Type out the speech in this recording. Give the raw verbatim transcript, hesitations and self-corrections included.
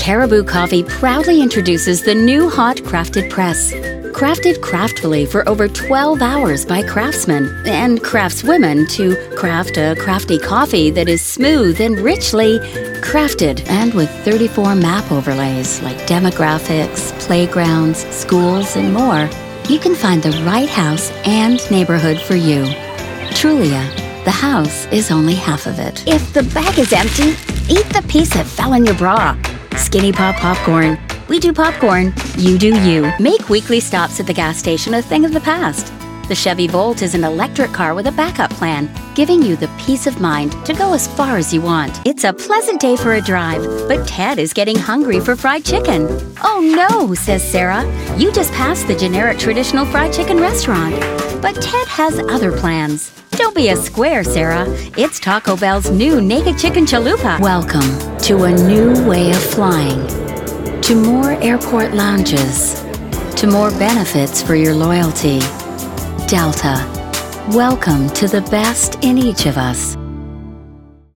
Caribou Coffee proudly introduces the new hot crafted press. Crafted craftfully for over twelve hours by craftsmen and craftswomen to craft a crafty coffee that is smooth and richly crafted, and with thirty-four map overlays like demographics, playgrounds, schools, and more, you can find the right house and neighborhood for you. Trulia, the house is only half of it. If the bag is empty, eat the piece that fell in your bra. Skinny Pop Popcorn. We do popcorn, you do you. Make weekly stops at the gas station a thing of the past. The Chevy Volt is an electric car with a backup plan, giving you the peace of mind to go as far as you want. It's a pleasant day for a drive, but Ted is getting hungry for fried chicken. Oh no, says Sarah. You just passed the generic traditional fried chicken restaurant. But Ted has other plans. Don't be a square, Sarah. It's Taco Bell's new Naked Chicken Chalupa. Welcome to a new way of flying. To more airport lounges. To more benefits for your loyalty. Delta. Welcome to the best in each of us.